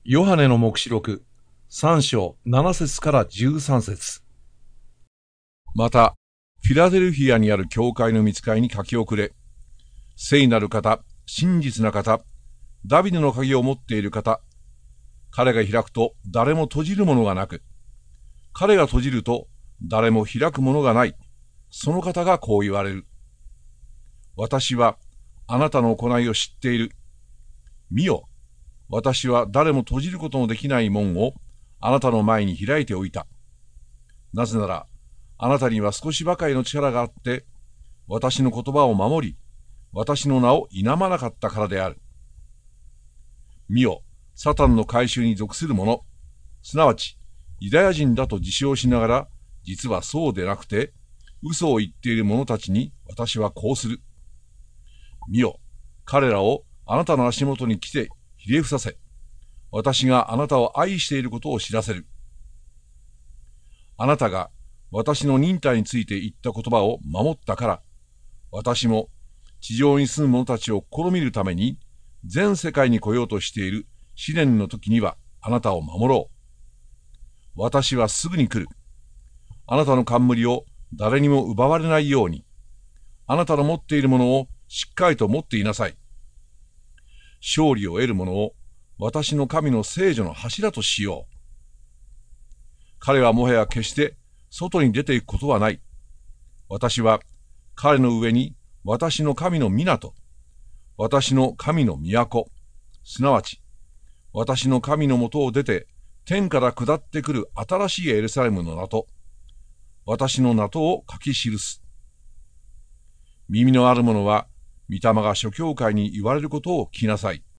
ヨハネの黙示録3章7節から13節。また、フィラデルフィアにある教会の御使いに書き送れ。聖なる方、真実な方、ダビデの鍵を持っている方。彼が開くと誰も閉じるものがなく、彼が閉じると誰も開くものがない。その方がこう言われる。私はあなたの行いを知っている。見よ。私は誰も閉じることのできない門をあなたの前に開いておいた。なぜなら、あなたには少しばかりの力があって、私の言葉を守り、私の名を否まなかったからである。見よ、サタンの改宗に属する者、すなわちユダヤ人だと自称しながら、実はそうでなくて、嘘を言っている者たちに私はこうする。見よ、彼らをあなたの足元に来てひれ伏させ、私があなたを愛していることを知らせる。あなたが私の忍耐について言った言葉を守ったから、私も地上に住む者たちを試みるために、全世界に来ようとしている試練の時にはあなたを守ろう。私はすぐに来る。あなたの冠を誰にも奪われないように、あなたの持っているものをしっかりと持っていなさい。勝利を得る者を私の神の聖女の柱としよう。彼はもはや決して外に出ていくことはない。私は彼の上に私の神の港、私の神の都、すなわち私の神のもとを出て天から下ってくる新しいエルサレムの名と、私の名とを書き記す。耳のある者は、御霊が諸教会に言われることを聞きなさい。